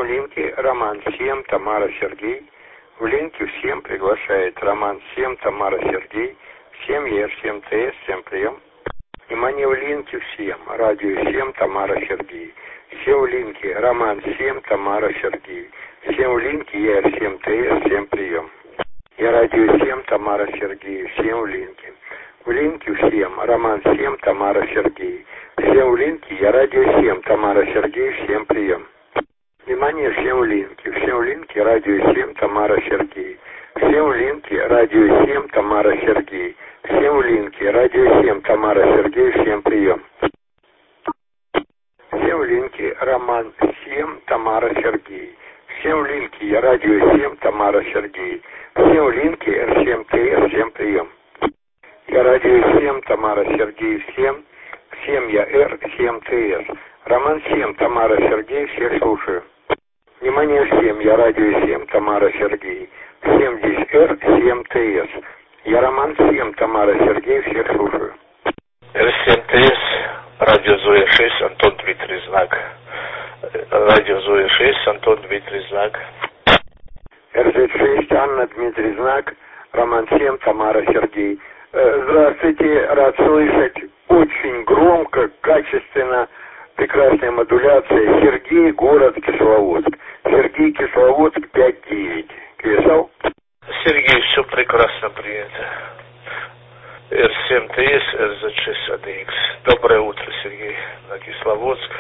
линке Роман 7, Тамара, Сергей. В линке всем приглашает Роман 7, Тамара, Сергей. Всем ЕР, всем ТС, всем прием. Внимание, в линке всем. Радио 7, Тамара, Сергей. Все в линке Роман 7, Тамара, Сергей. Всем в линке ЕР, всем ТС, всем прием. Я радио 7, Тамара, Сергей. Всем в линке. В линке всем. Роман 7, Тамара, Сергей. Всем в линке. Я радио 7, Тамара, Сергей. Всем прием. Внимание, всем в линке. Всем в линке. Радио 7, Тамара, Сергей. Всем в линке. Радио 7, Тамара, Сергей. Всем в линке. Радио 7, Тамара, Сергей. Всем прием. Всем в линке. Роман 7, Тамара, Сергей. Всем в линке. Я радио 7, Тамара, Сергей. Всем в линке. Р7 ТС. Всем прием. Я радио 7, Тамара, Сергей. Всем я Р7 ТС. Роман 7, Тамара, Сергей. Всех слушаю. Внимание всем. Я радио 7, Тамара, Сергей. Всем здесь Р7 ТС. Я Роман 7, Тамара, Сергей. Всех слушаю. Р7 ТС. Радио Зоя 6. Антон Дмитрий Знак. Радио Зоя 6. Антон Дмитрий Знак. РЗ6. Анна, Дмитрий Знак. Роман 7, Тамара, Сергей. Здравствуйте, рад слышать. Очень громко, качественно, прекрасная модуляция. Сергей, город Кисловодск. Сергей, Кисловодск, 5-9. Писал? Сергей, все прекрасно принято. Р7 ТС, РЗ6 АДХ. Доброе утро, Сергей, на Кисловодск.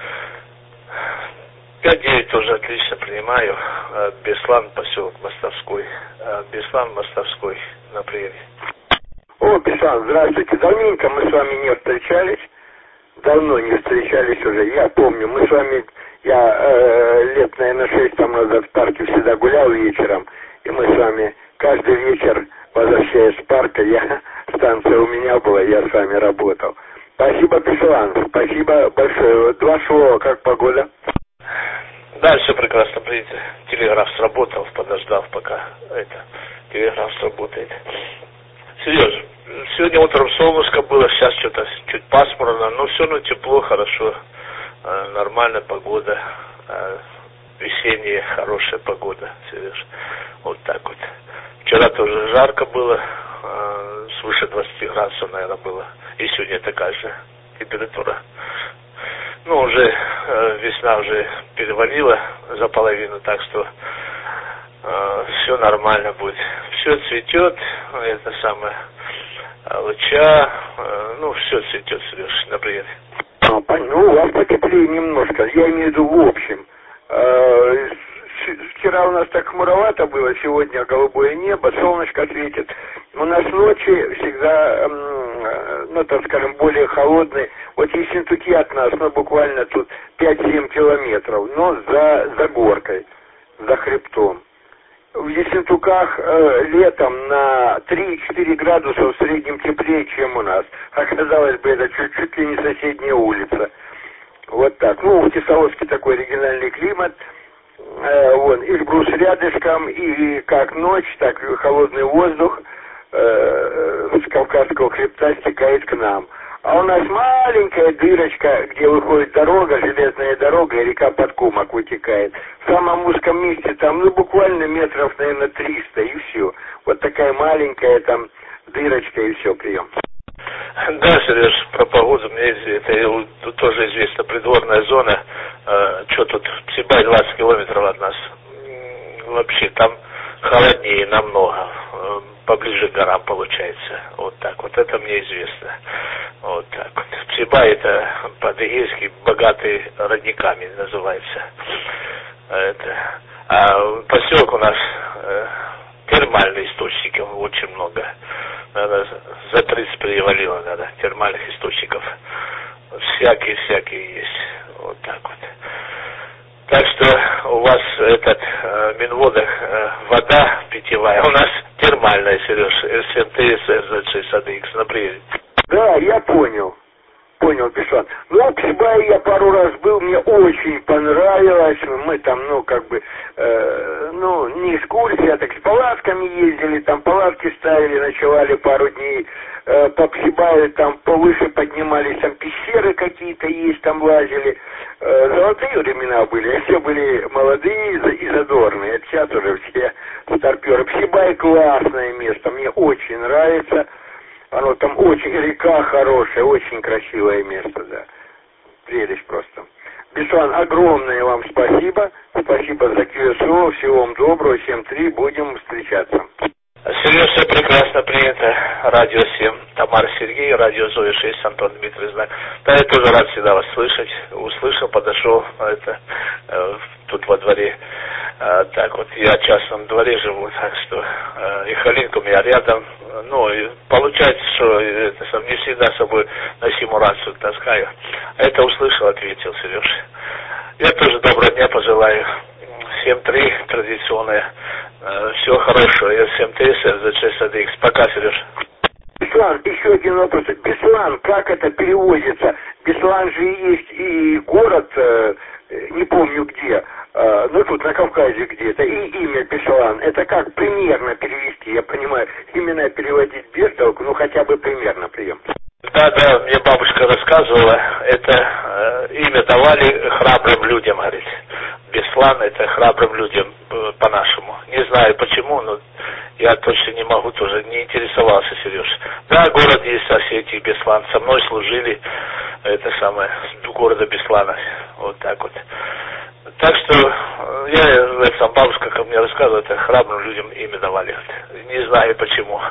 5-9 тоже отлично принимаю. Беслан, поселок Мостовской. Беслан, Мостовской, на приеме. О, Беслан, здравствуйте. Давненько мы с вами не встречались. Давно не встречались уже. Я помню, мы с вами, лет, наверное, 6 там назад в парке всегда гулял вечером. И мы с вами каждый вечер, возвращаясь с парка, станция у меня была, я с вами работал. Спасибо, Беслан, спасибо большое. 2 слова, как погода? Да, все прекрасно принято. Телеграф сработал, подождал, пока телеграф сработает. Сереж, сегодня утром солнышко было, сейчас что-то чуть пасмурно, но все равно тепло, хорошо, нормальная погода, весенняя хорошая погода, Сереж, вот так вот. Вчера тоже жарко было, свыше 20 градусов, наверное, было, и сегодня такая же температура. Ну, уже весна уже перевалила за половину, так что все нормально будет. Все цветет, это самое, луча, все цветет, Сереж, например. У вас потеплее немножко, я имею в виду в общем. Вчера у нас так хмуровато было, сегодня голубое небо, солнышко светит. У нас ночи всегда, так скажем, более холодные. Вот Ессентуки от нас, буквально тут 5-7 километров, но за горкой, за хребтом. В Ессентуках летом на 3-4 градуса в среднем теплее, чем у нас. Оказалось бы, это чуть ли не соседняя улица. Вот так. В Кисловодске такой региональный климат. Эльбрус рядышком, и как ночь, так и холодный воздух с Кавказского хребта стекает к нам. А у нас маленькая дырочка, где выходит дорога, железная дорога, и река Подкумок вытекает. В самом узком месте там, буквально метров, наверное, 300, и все. Вот такая маленькая там дырочка, и все, прием. Да, Сереж, про погоду мне это тут тоже известно, придворная зона, что тут, Псибай 20 километров от нас, вообще там холоднее намного, поближе к горам получается, вот так вот, это мне известно, вот так вот. Псибай это по-адыгейски богатый родниками называется, а поселок у нас термальные источники очень много. Надо за 30 перевалило, термальных источников. Всякие есть. Вот так вот. Так что у вас в Минводах вода питьевая, у нас термальная, Сереж, СМТС, РЗ6 АДХ, например. Да, я понял. Понял, Беслан. Ну, в Псибае я пару раз был, мне очень понравилось. Мы там, не экскурсия, а так с палатками ездили, там палатки ставили, ночевали пару дней. По Псибаю там повыше поднимались, там пещеры какие-то есть, там лазили. Золотые времена были, все были молодые и задорные. Это сейчас уже все старперы. Псибай классное место, мне очень нравится. Оно там очень, река хорошая, очень красивое место, да. Прелесть просто. Беслан, огромное вам спасибо. Спасибо за QSO. Всего вам доброго. 7-3. Будем встречаться. Сереж, все прекрасно принято. Радио 7. Тамара Сергей, радио Зоя 6, Антон Дмитрий Знак. Да, я тоже рад всегда вас слышать. Услышал, подошел тут во дворе. Так вот, я в частном дворе живу, так что и Халинка у меня рядом. И получается, что не всегда с собой носимую рацию таскаю. А это услышал, ответил, Сереж. Я тоже доброго дня пожелаю. 7-3 традиционное. Всего хорошего. Я 7-3, СЗЧ-1X. Пока, Сереж. Беслан, еще один вопрос. Беслан, как это переводится? Беслан же есть и город, не помню где, тут на Кавказе где-то, и имя Беслан. Это как примерно перевести? Я понимаю, именно переводить без толку, хотя бы примерно прием. Да, мне бабушка рассказывала, это имя давали храбрым людям, говорит. Беслан — это храбрым людям по-нашему. Не знаю почему, но я точно не могу, тоже не интересовался, Сереж. Да, город есть, Осетия, Беслан. Со мной служили, города Беслана. Вот так вот. Так что, бабушка, как мне рассказывала, это храбрым людям имя давали. Не знаю почему.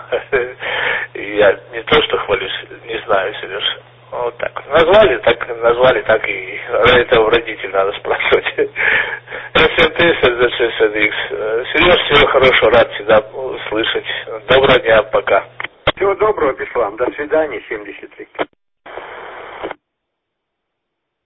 Я не то что хвалюсь, не знаю, Сереж. Вот так. Назвали, так и это у родителей надо спрашивать. СМТ, СЗЧ-1X. Сереж, всего хорошего, рад всегда услышать. Доброго дня, пока. Всего доброго, Беслан. До свидания, 73.